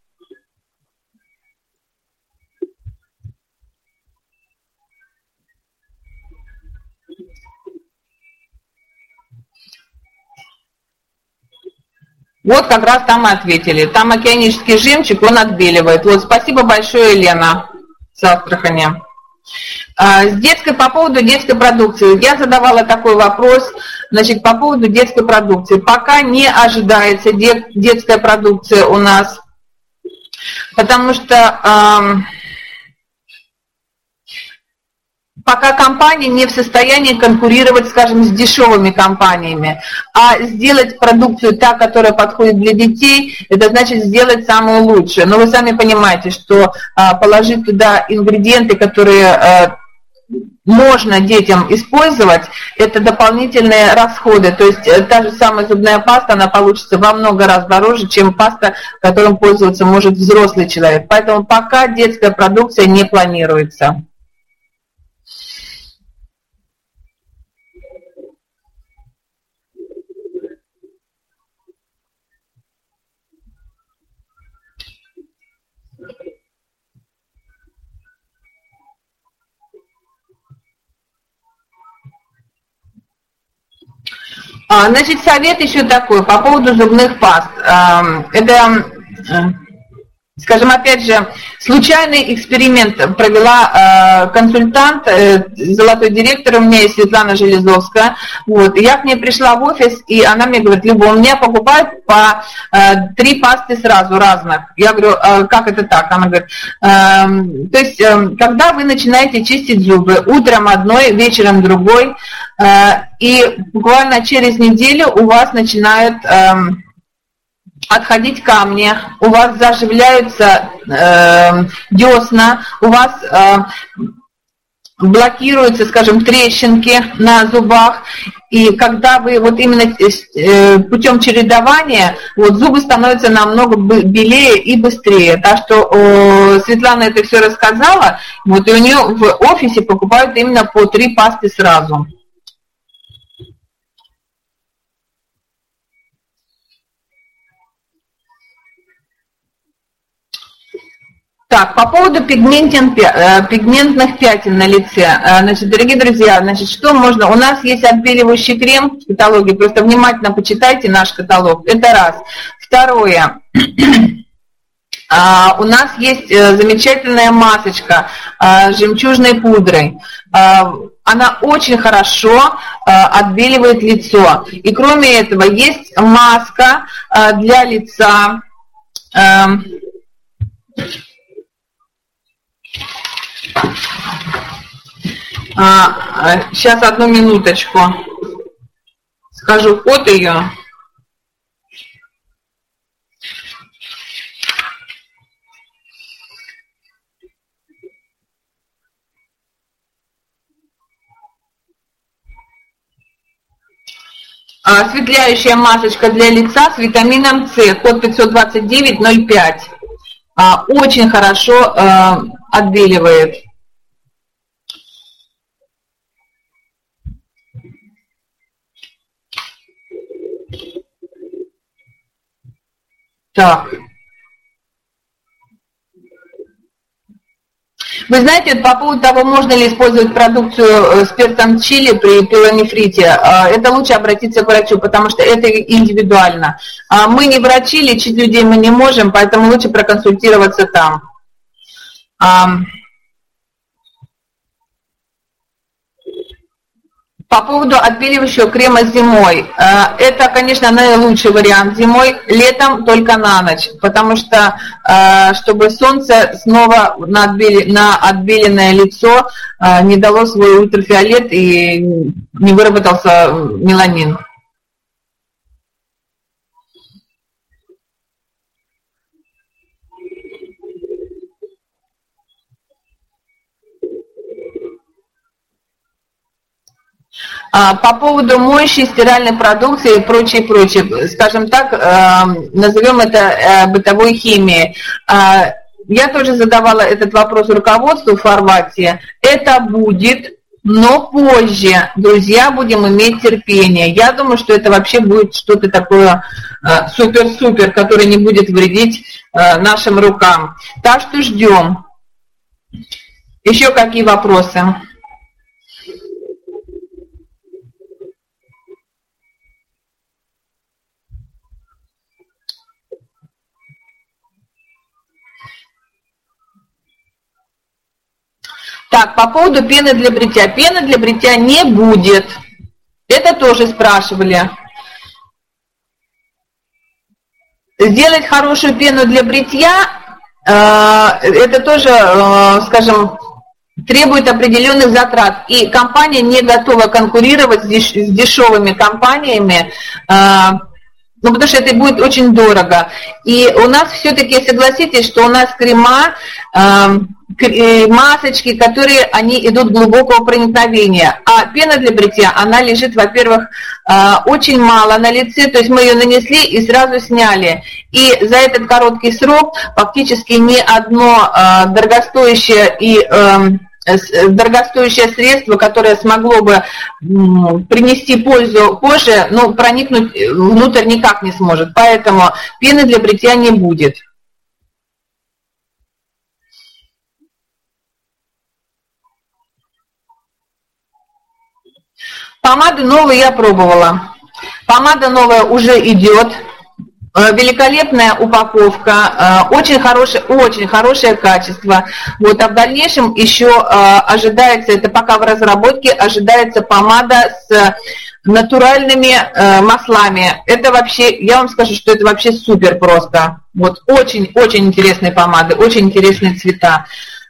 Вот как раз там и ответили. Там океанический жемчуг, он отбеливает. Вот, спасибо большое, Елена, с Астрахани. А, с детской, по поводу детской продукции. Я задавала такой вопрос, значит, по поводу детской продукции. Пока не ожидается дет, детская продукция у нас, потому что... Эм, пока компания не в состоянии конкурировать, скажем, с дешевыми компаниями, а сделать продукцию та, которая подходит для детей, это значит сделать самую лучшую. Но вы сами понимаете, что а, положить туда ингредиенты, которые а, можно детям использовать, это дополнительные расходы. То есть та же самая зубная паста, она получится во много раз дороже, чем паста, которым пользоваться может взрослый человек. Поэтому пока детская продукция не планируется. Значит, совет еще такой по поводу зубных паст. Это, скажем, опять же, случайный эксперимент провела консультант, золотой директор у меня есть Светлана Железовская. Вот. Я к ней пришла в офис, и она мне говорит: Люба, у меня покупают по три пасты сразу разных. Я говорю: как это так? Она говорит: то есть, когда вы начинаете чистить зубы, утром одной, вечером другой, и буквально через неделю у вас начинают отходить камни, у вас заживляются э, десна, у вас э, блокируются, скажем, трещинки на зубах, и когда вы вот именно э, путем чередования, вот зубы становятся намного белее и быстрее. Так что э, Светлана это все рассказала, вот, и у нее в офисе покупают именно по три пасты сразу. Так, по поводу пигментных пятен на лице. Значит, дорогие друзья, значит, что можно? У нас есть отбеливающий крем в каталоге, просто внимательно почитайте наш каталог. Это раз. Второе. У нас есть замечательная масочка с жемчужной пудрой. Она очень хорошо отбеливает лицо. И кроме этого есть маска для лица. А, сейчас одну минуточку. Скажу код ее. А, осветляющая масочка для лица с витамином С, код пятьсот двадцать девять ноль пять. А, очень хорошо а, отбеливает. Так. Вы знаете, по поводу того, можно ли использовать продукцию с перцем чили при пилонефрите, это лучше обратиться к врачу, потому что это индивидуально. Мы не врачи, лечить людей мы не можем, поэтому лучше проконсультироваться там. По поводу отбеливающего крема зимой. Это, конечно, наилучший вариант зимой, летом только на ночь, потому что, чтобы солнце снова на, отбели, на отбеленное лицо не дало свой ультрафиолет и не выработался меланин. По поводу моющей, стиральной продукции и прочее, прочее, скажем так, назовем это бытовой химией. Я тоже задавала этот вопрос руководству в Хорватии. Это будет, но позже. Друзья, будем иметь терпение. Я думаю, что это вообще будет что-то такое супер-супер, которое не будет вредить нашим рукам. Так что ждем. Еще какие вопросы? Так, по поводу пены для бритья. Пены для бритья не будет. Это тоже спрашивали. Сделать хорошую пену для бритья, э, это тоже, э, скажем, требует определенных затрат. И компания не готова конкурировать с, деш- с дешевыми компаниями, э, ну, потому что это будет очень дорого. И у нас все-таки, согласитесь, что у нас крема, э, масочки, которые, они идут глубокого проникновения. А пена для бритья, она лежит, во-первых, очень мало на лице, то есть мы ее нанесли и сразу сняли. И за этот короткий срок фактически ни одно дорогостоящее и дорогостоящее средство, которое смогло бы принести пользу коже, но проникнуть внутрь никак не сможет. Поэтому пены для бритья не будет. Помады новые я пробовала. Помада новая уже идет. Великолепная упаковка, очень хорошее, очень хорошее качество. Вот, а в дальнейшем еще ожидается, это пока в разработке, ожидается помада с натуральными маслами. Это вообще, я вам скажу, что это вообще супер просто. Вот, очень-очень интересные помады, очень интересные цвета.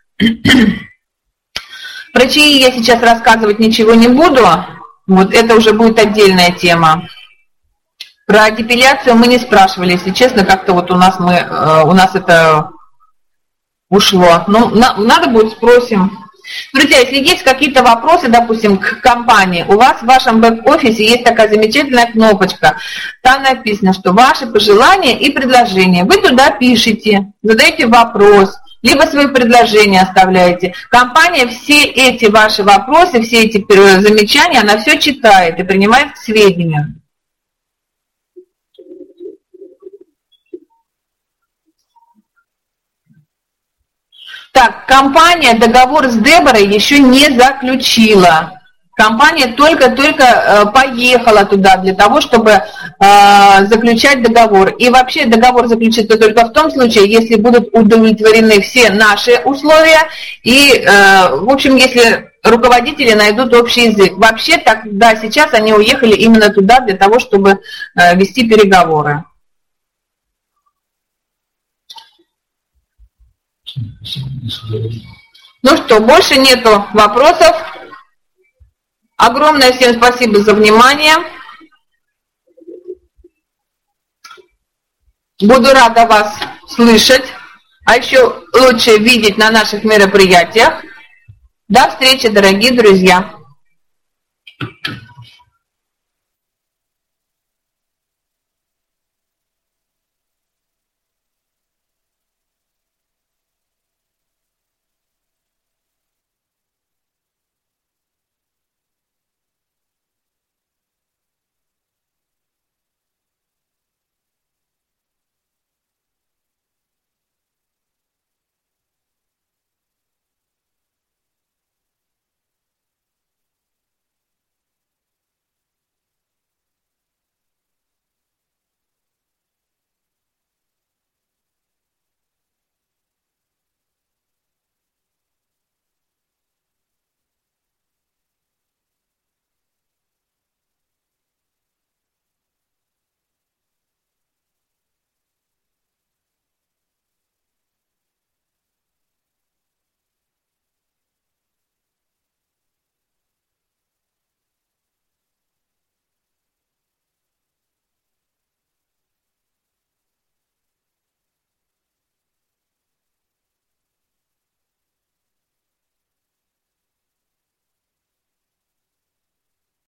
Про чаи я сейчас рассказывать ничего не буду. Вот, это уже будет отдельная тема. Про депиляцию мы не спрашивали, если честно, как-то вот у нас мы, у нас это ушло. Ну, на, надо будет, спросим. Друзья, если есть какие-то вопросы, допустим, к компании, у вас в вашем бэк-офисе есть такая замечательная кнопочка. Там написано, что ваши пожелания и предложения. Вы туда пишете, задаете вопрос, либо свои предложения оставляете. Компания все эти ваши вопросы, все эти замечания, она все читает и принимает к сведению. Так, компания договор с Деборой еще не заключила. Компания только-только э, поехала туда для того, чтобы э, заключать договор. И вообще договор заключится только в том случае, если будут удовлетворены все наши условия. И, э, в общем, если руководители найдут общий язык. Вообще, тогда сейчас они уехали именно туда для того, чтобы э, вести переговоры. Ну что, больше нету вопросов. Огромное всем спасибо за внимание. Буду рада вас слышать, а еще лучше видеть на наших мероприятиях. До встречи, дорогие друзья!